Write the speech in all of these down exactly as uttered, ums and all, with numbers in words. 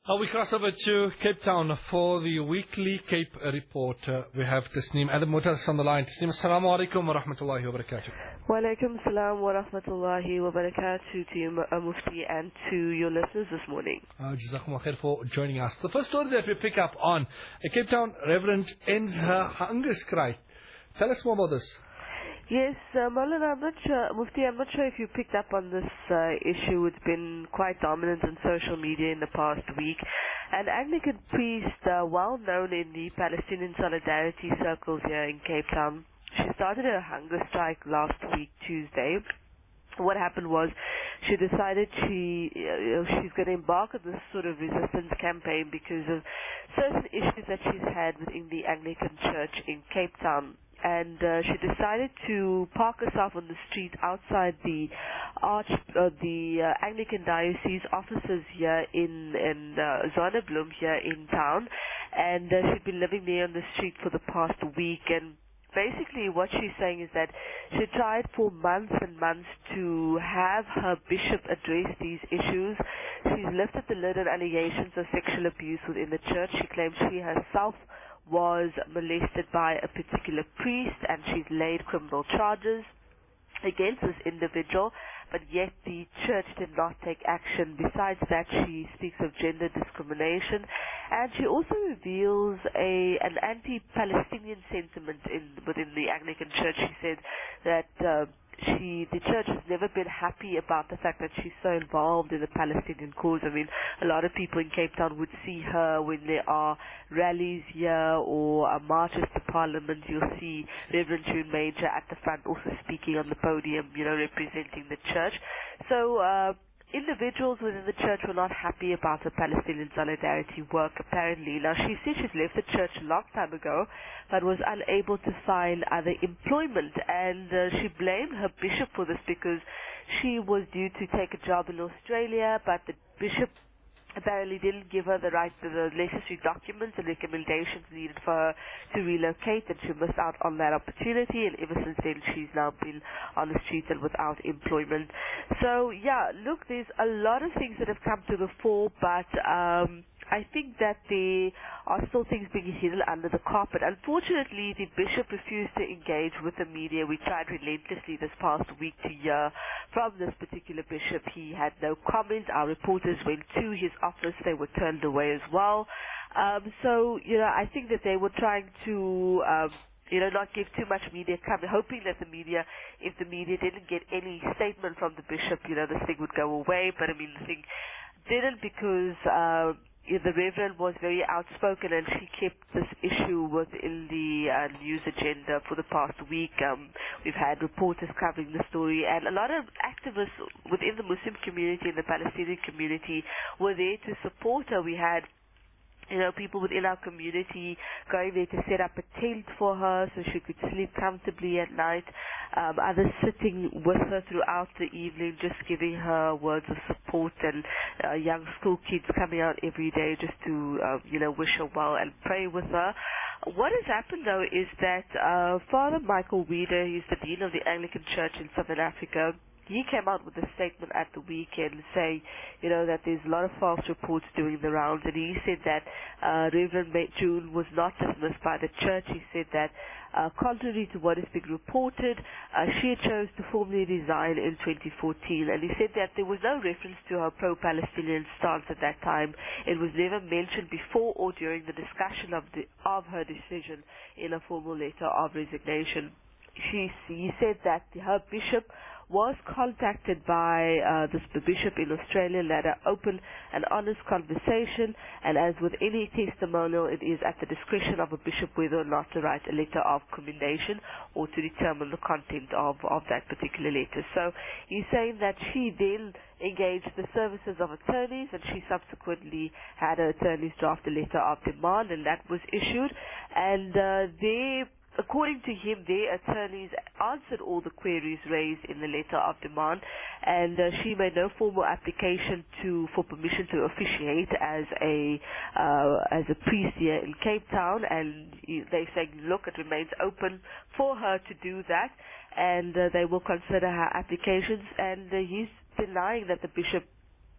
Uh, we cross over to Cape Town for the weekly Cape Report. Uh, we have Tasneem Adam Mutas on the line. Tasneem, assalamu alaikum wa rahmatullahi wa barakatuh. Wa alaikum salam wa rahmatullahi wa barakatuh to you, uh, Mufti, and to your listeners this morning. Uh, Jazakumullah khair for joining us. The first story that we pick up on, a Cape Town reverend ends her hunger strike. Tell us more about this. Yes, uh, Maulana, I'm not sure, Mufti, I'm not sure if you picked up on this uh, issue. It's been quite dominant in social media in the past week. An Anglican priest, uh, well known in the Palestinian solidarity circles here in Cape Town, she started a hunger strike last week, Tuesday. What happened was she decided she uh, she's going to embark on this sort of resistance campaign because of certain issues that she's had within the Anglican Church in Cape Town. And uh, she decided to park herself on the street outside the arch, uh, the uh, Anglican Diocese offices here in in uh, Zonnebloem here in town, and uh, she'd been living there on the street for the past week. And basically, what she's saying is that she tried for months and months to have her bishop address these issues. She's lifted the lid on allegations of sexual abuse within the church. She claims she herself was molested by a particular priest, and she's laid criminal charges against this individual, but yet the church did not take action. Besides that, she speaks of gender discrimination, and she also reveals a an anti-Palestinian sentiment in within the Anglican Church. She said that uh, she the church has never been happy about the fact that she's so involved in the Palestinian cause. I mean, a lot of people in Cape Town would see her when there are rallies here or uh, marches to Parliament. You'll see Reverend June Major at the front also speaking on the podium, you know, representing the church. So uh, individuals within the church were not happy about the Palestinian solidarity work, apparently. Now, she said she's left the church a long time ago, but was unable to find other employment, and uh, she blamed her bishop for this because she was due to take a job in Australia, but the bishop apparently didn't give her the right, the necessary documents and recommendations needed for her to relocate, and she missed out on that opportunity, and ever since then she's now been on the streets and without employment. So yeah, look, there's a lot of things that have come to the fore, but um I think that there are still things being hidden under the carpet. Unfortunately, the bishop refused to engage with the media. We tried relentlessly this past week to hear from this particular bishop. He had no comment. Our reporters went to his office. They were turned away as well. Um, so, you know, I think that they were trying to Um, you know, not give too much media coverage, hoping that the media, if the media didn't get any statement from the bishop, you know, this thing would go away. But I mean, the thing didn't because uh, the Reverend was very outspoken, and she kept this issue within the uh, news agenda for the past week. Um, we've had reporters covering the story, and a lot of activists within the Muslim community and the Palestinian community were there to support her. We had You know, people within our community going there to set up a tent for her so she could sleep comfortably at night. Um, others sitting with her throughout the evening, just giving her words of support, and uh, young school kids coming out every day just to, uh, you know, wish her well and pray with her. What has happened, though, is that uh, Father Michael Weeder, he's the Dean of the Anglican Church in Southern Africa, he came out with a statement at the weekend saying, you know, that there's a lot of false reports doing the rounds, and he said that uh, Reverend June was not dismissed by the church. He said that uh, contrary to what is being reported, uh, she chose to formally resign in twenty fourteen, and he said that there was no reference to her pro-Palestinian stance at that time. It was never mentioned before or during the discussion of, the, of her decision in a formal letter of resignation. She, he said that her bishop was contacted by uh, this bishop in Australia, led an open and honest conversation, and as with any testimonial, it is at the discretion of a bishop whether or not to write a letter of commendation or to determine the content of, of that particular letter. So he's saying that she then engaged the services of attorneys, and she subsequently had her attorneys draft a letter of demand, and that was issued, and uh, they according to him, their attorneys answered all the queries raised in the letter of demand, and uh, she made no formal application to for permission to officiate as a uh, as a priest here in Cape Town. And they say, look, it remains open for her to do that, and uh, they will consider her applications. And uh, he's denying that the bishop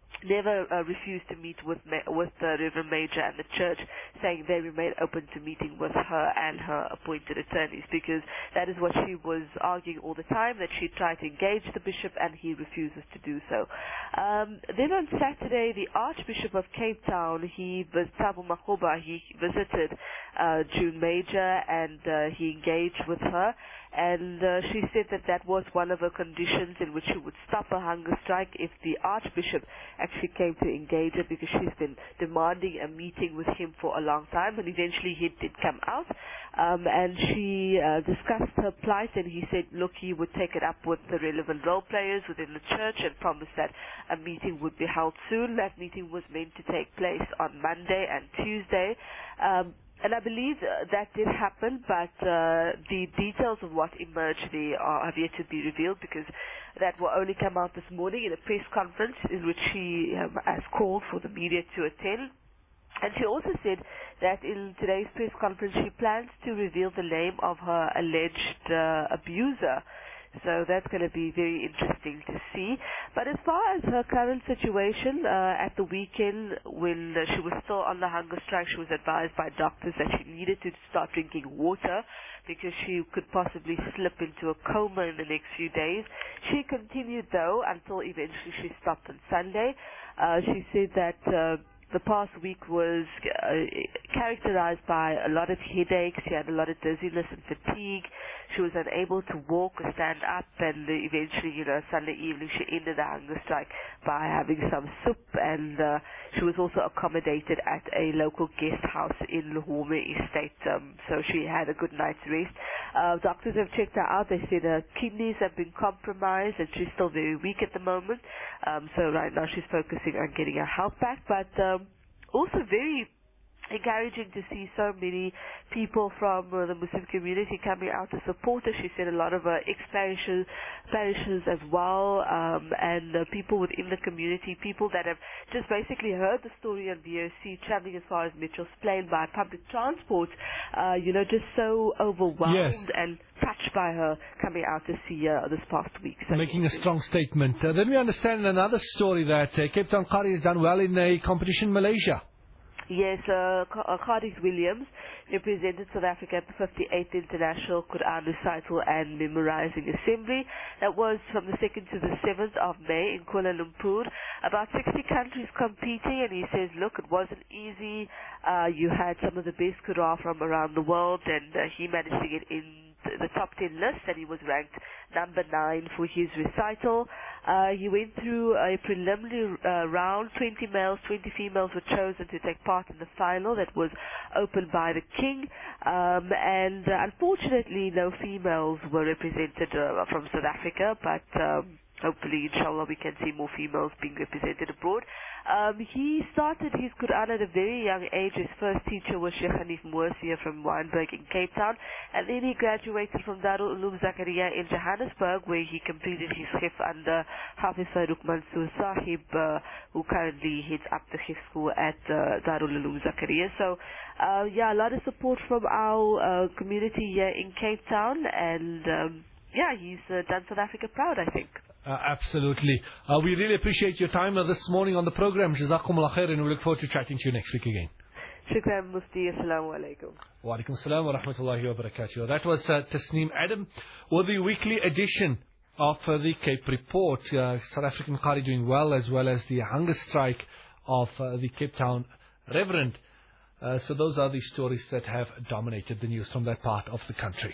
never uh, refused to meet with ma- with the Reverend Major and the church, saying they remain open to meeting with her and her appointed attorneys, because that is what she was arguing all the time, that she tried to engage the bishop and he refuses to do so. Um, then on Saturday, the Archbishop of Cape Town, he was Thabo Makgoba, he visited uh, June Major and uh, he engaged with her. And uh, she said that that was one of her conditions in which she would stop a hunger strike if the Archbishop actually came to engage her, because she's been demanding a meeting with him for a long time, and eventually he did come out. Um, and she uh, discussed her plight, and he said, look, he would take it up with the relevant role players within the church and promised that a meeting would be held soon. That meeting was meant to take place on Monday and Tuesday. Um, And I believe uh, that did happen, but uh, the details of what emerged there are, have yet to be revealed, because that will only come out this morning in a press conference in which she um, has called for the media to attend. And she also said that in today's press conference she plans to reveal the name of her alleged uh, abuser. So that's going to be very interesting to see. But as far as her current situation, uh, at the weekend when uh, she was still on the hunger strike, she was advised by doctors that she needed to start drinking water because she could possibly slip into a coma in the next few days. She continued, though, until eventually she stopped on Sunday. Uh, she said that uh, the past week was uh, characterized by a lot of headaches. She had a lot of dizziness and fatigue. She was unable to walk or stand up, and uh, eventually, you know, Sunday evening she ended the hunger strike by having some soup, and uh, she was also accommodated at a local guest house in Luhome Estate, um, so she had a good night's rest. Uh, doctors have checked her out. They said her kidneys have been compromised, and she's still very weak at the moment. Um, so right now she's focusing on getting her health back, but um, also very encouraging to see so many people from uh, the Muslim community coming out to support her. She said a lot of uh, ex-parishes parishes as well, um, and uh, people within the community, people that have just basically heard the story on V O C, traveling as far as Mitchell's Plain by public transport, uh, you know, just so overwhelmed Yes. and touched by her coming out to see her this past week. So Making a strong statement. Uh, then we understand another story that uh, Cape Town Qari has done well in a competition in Malaysia. Yes, uh, Cardiff Williams represented South Africa at the fifty-eighth International Quran Recital and Memorizing Assembly. That was from the second to the seventh of May in Kuala Lumpur. About sixty countries competing, and he says, look, it wasn't easy. Uh, you had some of the best Quran from around the world, and uh, he managed to get in the top ten list, and he was ranked number nine for his recital. Uh, he went through a preliminary uh, round. twenty males, twenty females were chosen to take part in the final that was opened by the King, um, and uh, unfortunately no females were represented uh, from South Africa, but um, hopefully, inshallah, we can see more females being represented abroad. Um, he started his Quran at a very young age. His first teacher was Sheikh Hanif Moorsia from Wynberg in Cape Town, and then he graduated from Darul Uloom Zakaria in Johannesburg, where he completed his Hifz under Hafiz Farouk Mansour Sahib, uh, who currently heads up the Hifz school at uh, Darul Uloom Zakaria. So, uh, yeah, a lot of support from our uh, community here in Cape Town, and um, yeah, he's uh, done South Africa proud, I think. Uh, absolutely. Uh, we really appreciate your time uh, this morning on the program. Jazakumullah khair, and we look forward to chatting to you next week again. Shukran, Mufti. Assalamu alaikum. Wa alaikum assalam wa rahmatullahi wa barakatuh. That was uh, Tasneem Adam with the weekly edition of uh, the Cape Report. Uh, South African Qari doing well, as well as the hunger strike of uh, the Cape Town Reverend. Uh, so those are the stories that have dominated the news from that part of the country.